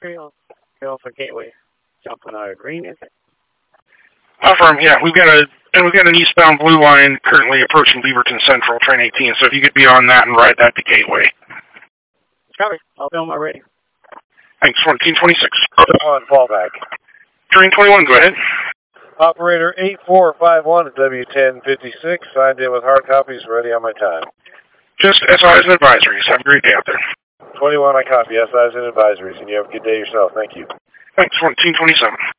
Trail for Gateway. Jumping out of Green, is it? Affirm, yeah. We've got an eastbound blue line currently approaching Beaverton Central, train 18, so if you could be on that and ride that to Gateway. Copy. I'll be on my ready. Thanks, 1426. On fallback. Train 21, go ahead. Operator 8451 at W1056, signed in with hard copies, ready on my time. Just SIs and advisories. Have a great day out there. 21, I copy. SIs and advisories, and you have a good day yourself. Thank you. Thanks, 1427.